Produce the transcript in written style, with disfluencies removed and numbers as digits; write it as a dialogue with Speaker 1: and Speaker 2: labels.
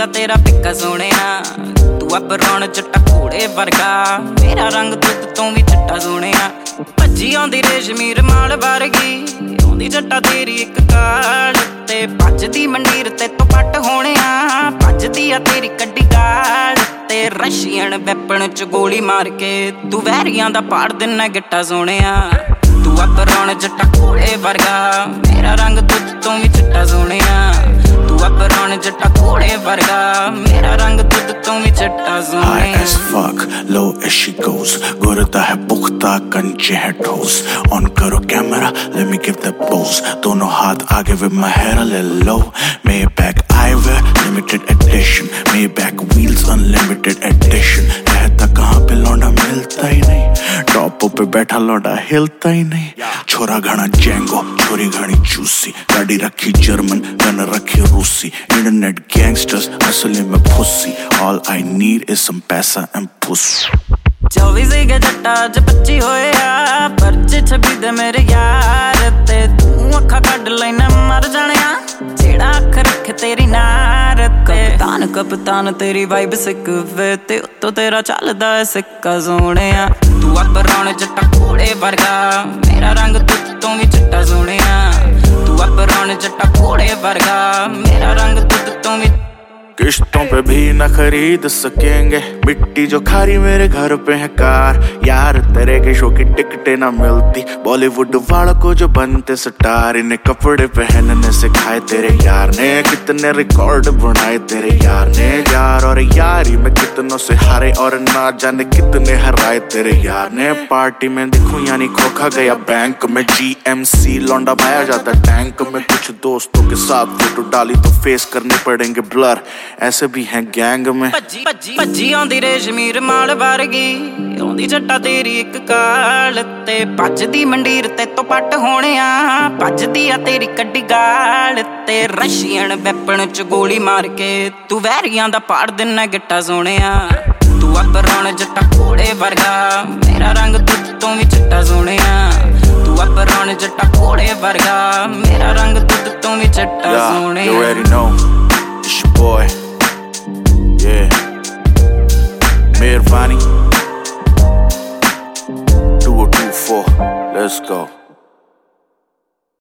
Speaker 1: ਦਾ ਤੇਰਾ ਫਿੱਕਾ ਸੋਹਣਿਆ ਤੂੰ ਅਬਰੌਣ ਜੱਟਾ ਘੋੜੇ ਵਰਗਾ ਮੇਰਾ ਰੰਗ ਦੁੱਧ ਤੋਂ ਵੀ ਚਿੱਟਾ ਸੋਹਣਿਆ ਭੱਜੀ ਆਉਂਦੀ ਰੇਸ਼ਮੀ ਰਮਾਲ ਵਰਗੀ ਆਉਂਦੀ ਜੱਟਾ ਤੇਰੀ ਇੱਕ ਕਾਲ ਤੇ ਭੱਜਦੀ ਮੰਡੀਰ ਤੇ ਤੋਂ ਪੱਟ ਹੋਣਿਆ ਭੱਜਦੀ ਆ ਤੇਰੀ ਕੱਢੀ ਗਾਲ ਤੇ ਰਸ਼ੀਅਨ ਵੈਪਨ ਚ ਗੋਲੀ ਮਾਰ ਕੇ ਤੂੰ ਵਹਿਰੀਆਂ ਦਾ ਪਾੜ ਦਿਨਾ ਗਿੱਟਾ ਸੋਹਣਿਆ ਤੂੰ ਅਬਰੌਣ ਜੱਟਾ ਘੋੜੇ ਵਰਗਾ ਮੇਰਾ ਰੰਗ ਦੁੱਧ ਤੋਂ ਵੀ ਚਿੱਟਾ ਸੋਹਣਿਆ ਤੂੰ ਅਬਰੌਣ ਜੱਟਾ ਘੋੜੇ ਵਰਗਾ ਮੇਰਾ ਰੰਗ ਦੁੱਧ ਤੋਂ ਵੀ ਚਿੱਟਾ ਸੋਹਣਿਆ
Speaker 2: High as fuck, low as she goes गुरदा है पुख्ता कंचे है ठोस On करो camera, let me give the pose दोनों हाथ आगे with my hair a little low Maybach eyewear, limited edition Maybach wheels, unlimited edition रहता कहाँ पे लौंडा मिलता ही नहीं टॉप पे बैठा लौंडा हिलता ही नहीं छोरा घना जेंगो छोरी घनी चूसी गाड़ी रखी जर्मन गन रखी रूसी इंटरनेट गैंगस्टर्स असली में pussy All I need is some पैसा and pussy
Speaker 1: 24 ਸੀਗੇ ਜੱਟਾ ਅੱਜ 25 ਹੋਇਆ ਪਰਚੇ 26 ਦੇ ਮੇਰੇ ਯਾਰ ਤੇ ਤੂੰ ਅੱਖਾਂ ਕੱਢ ਲੈਣਾ ਮਰ ਜਾਣਿਆ ਜਿਹੜਾ ਅੱਖ ਰੱਖੇ ਤੇਰੀ ਨਾਰ ਤੇ ਕਪਤਾਨ ਤੇਰੀ ਵਾਈਬ ਸਿੱਕ ਵੇ ਤੇ ਉੱਤੋਂ ਤੇਰਾ ਚੱਲਦਾ ਏ ਸਿੱਕਾ ਸੋਹਣਿਆ ਤੂੰ ਅਬਰੌਣ ਜੱਟਾ ਘੋੜੇ ਵਰਗਾ ਮੇਰਾ ਰੰਗ ਦੁੱਧ ਤੋਂ ਵੀ ਚਿੱਟਾ ਸੋਹਣਿਆ ਤੂੰ ਅਬਰੌਣ ਜੱਟਾ ਘੋੜੇ ਵਰਗਾ ਮੇਰਾ ਰੰਗ ਦੁੱਧ ਤੋਂ ਵੀ
Speaker 2: किश्तों पे भी न खरीद सकेंगे मिट्टी जो खारी मेरे घर पे है कार यार तेरे के शो की टिकटें ना मिलती बॉलीवुड वालों को जो बनते स्टार इन्हें कपड़े पहनने से खाए तेरे यार ने कितने रिकॉर्ड बनाए तेरे यार ने यार और यारी में कितनों से हारे और ना जाने कितने हराए तेरे यार ने पार्टी में दिखूं यानी खोखा गया बैंक में GMC लौंडा पाया जाता टैंक में कुछ दोस्तों के साथ फोटो डाली तो फेस करने पड़ेंगे ब्लर ऐसे भी हैं गैंग में
Speaker 1: ਭੱਜੀ ਆਉਂਦੀ ਰੇਸ਼ਮੀ ਰਮਾਲ ਵਰਗੀ ਆਉਂਦੀ ਜੱਟਾ ਤੇਰੀ ਇੱਕ ਕਾਲ ਤੇ ਭੱਜਦੀ ਮੰਡੀਰ ਤੇ ਤੋਂ ਪੱਟ ਹੋਣਿਆ ਭੱਜਦੀ ਆ ਤੇਰੀ ਕੱਢੀ ਗਾਲ ਤੇ ਰਸ਼ੀਅਨ ਵੈਪਨ ਚ ਗੋਲੀ ਮਾਰ ਕੇ ਤੂੰ ਵਹਿਰੀਆਂ ਦਾ ਪਾੜ ਦਿਨਾ ਗਿੱਟਾ ਸੋਹਣਿਆ ਤੂੰ ਅਬਰੌਣ ਜੱਟਾ ਘੋੜੇ ਵਰਗਾ ਮੇਰਾ ਰੰਗ ਦੁੱਧ ਤੋਂ ਵੀ ਚਿੱਟਾ ਸੋਹਣਿਆ ਤੂੰ ਅਬਰੌਣ ਜੱਟਾ ਘੋੜੇ ਵਰਗਾ ਮੇਰਾ ਰੰਗ ਦੁੱਧ ਤੋਂ ਵੀ ਚਿੱਟਾ ਸੋਹਣਿਆ
Speaker 2: It's your boy, yeah, Mirvani 2024, let's go.